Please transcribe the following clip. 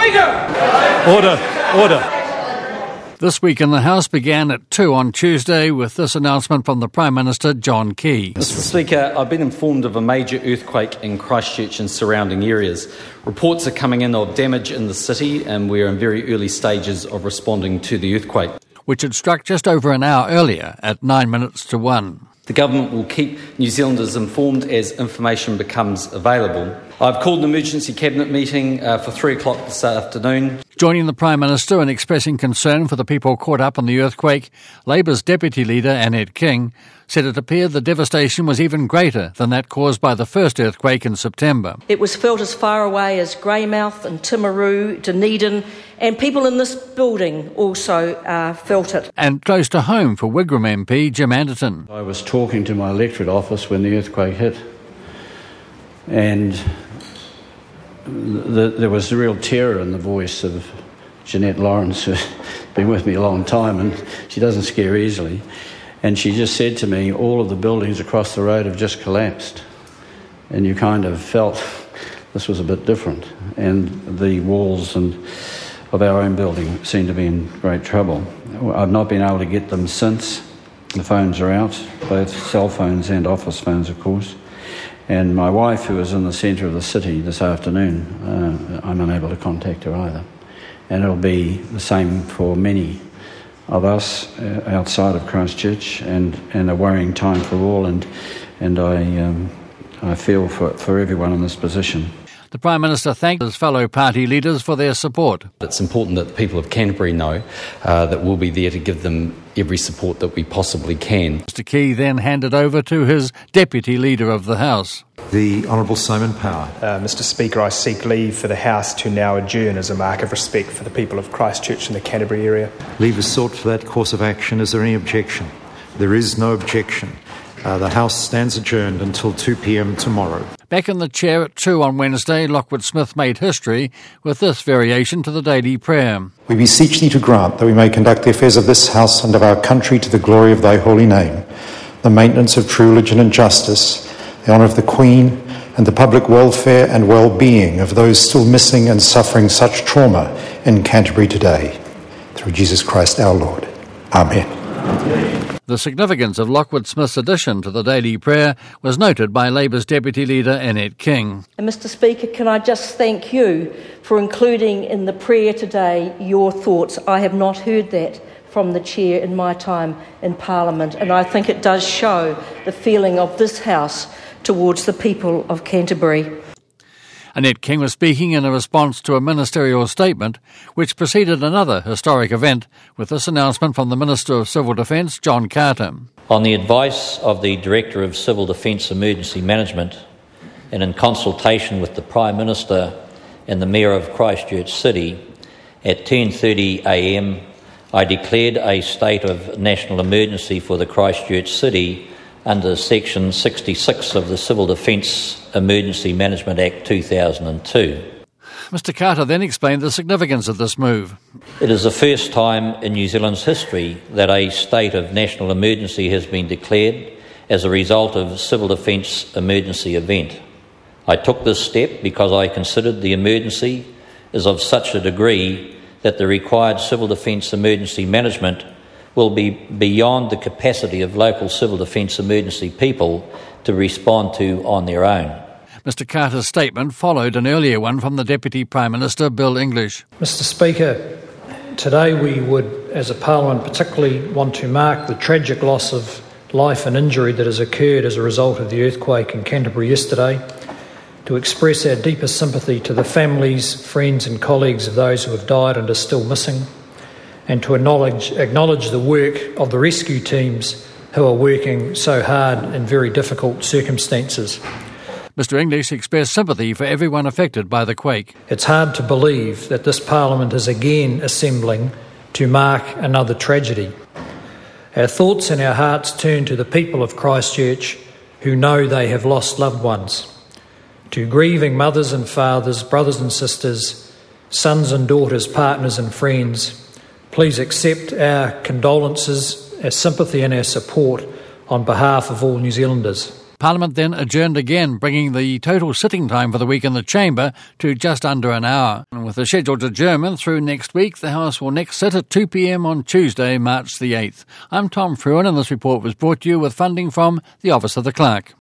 Speaker! Order. This week in the House began at 2 on Tuesday with this announcement from the Prime Minister, John Key. Mr Speaker, I've been informed of a major earthquake in Christchurch and surrounding areas. Reports are coming in of damage in the city, and we are in very early stages of responding to the earthquake, which had struck just over an hour earlier at 9 minutes to 1. The government will keep New Zealanders informed as information becomes available. I've called an emergency cabinet meeting for 3 o'clock this afternoon. Joining the Prime Minister in expressing concern for the people caught up in the earthquake, Labour's Deputy Leader Annette King said it appeared the devastation was even greater than that caused by the first earthquake in September. It was felt as far away as Greymouth and Timaru, Dunedin, and people in this building also felt it. And close to home for Wigram MP Jim Anderton. I was talking to my electorate office when the earthquake hit, and there was real terror in the voice of Jeanette Lawrence, who's been with me a long time, and she doesn't scare easily. And she just said to me, all of the buildings across the road have just collapsed. And you kind of felt this was a bit different. And the walls of our own building seemed to be in great trouble. I've not been able to get them since. The phones are out, both cell phones and office phones, of course. And my wife, who was in the centre of the city this afternoon, I'm unable to contact her either. And it'll be the same for many of us outside of Christchurch, and a worrying time for all, and I feel for everyone in this position. The Prime Minister thanked his fellow party leaders for their support. It's important that the people of Canterbury know that we'll be there to give them every support that we possibly can. Mr Key then handed over to his Deputy Leader of the House. The Honourable Simon Power. Mr Speaker, I seek leave for the House to now adjourn as a mark of respect for the people of Christchurch and the Canterbury area. Leave is sought for that course of action. Is there any objection? There is no objection. The House stands adjourned until 2 p.m. tomorrow. Back in the chair at 2 on Wednesday, Lockwood Smith made history with this variation to the daily prayer. We beseech thee to grant that we may conduct the affairs of this House and of our country to the glory of thy holy name, the maintenance of true religion and justice, the honour of the Queen, and the public welfare and well-being of those still missing and suffering such trauma in Canterbury today. Through Jesus Christ our Lord. Amen. The significance of Lockwood Smith's addition to the daily prayer was noted by Labour's Deputy Leader Annette King. And Mr Speaker, can I just thank you for including in the prayer today your thoughts. I have not heard that from the Chair in my time in Parliament, and I think it does show the feeling of this House towards the people of Canterbury. Annette King was speaking in a response to a ministerial statement which preceded another historic event with this announcement from the Minister of Civil Defence, John Carter. On the advice of the Director of Civil Defence Emergency Management and in consultation with the Prime Minister and the Mayor of Christchurch City, at 10:30am I declared a state of national emergency for the Christchurch City under Section 66 of the Civil Defence Emergency Management Act 2002. Mr Carter then explained the significance of this move. It is the first time in New Zealand's history that a state of national emergency has been declared as a result of a civil defence emergency event. I took this step because I considered the emergency is of such a degree that the required civil defence emergency management will be beyond the capacity of local civil defence emergency people to respond to on their own. Mr Carter's statement followed an earlier one from the Deputy Prime Minister, Bill English. Mr Speaker, today we would, as a Parliament, particularly want to mark the tragic loss of life and injury that has occurred as a result of the earthquake in Canterbury yesterday, to express our deepest sympathy to the families, friends and colleagues of those who have died and are still missing, and to acknowledge the work of the rescue teams who are working so hard in very difficult circumstances. Mr English expressed sympathy for everyone affected by the quake. It's hard to believe that this Parliament is again assembling to mark another tragedy. Our thoughts and our hearts turn to the people of Christchurch who know they have lost loved ones, to grieving mothers and fathers, brothers and sisters, sons and daughters, partners and friends. Please accept our condolences, our sympathy and our support on behalf of all New Zealanders. Parliament then adjourned again, bringing the total sitting time for the week in the chamber to just under an hour. And with the scheduled adjournment through next week, the House will next sit at 2 p.m. on Tuesday, March the 8th. I'm Tom Fruin, and this report was brought to you with funding from the Office of the Clerk.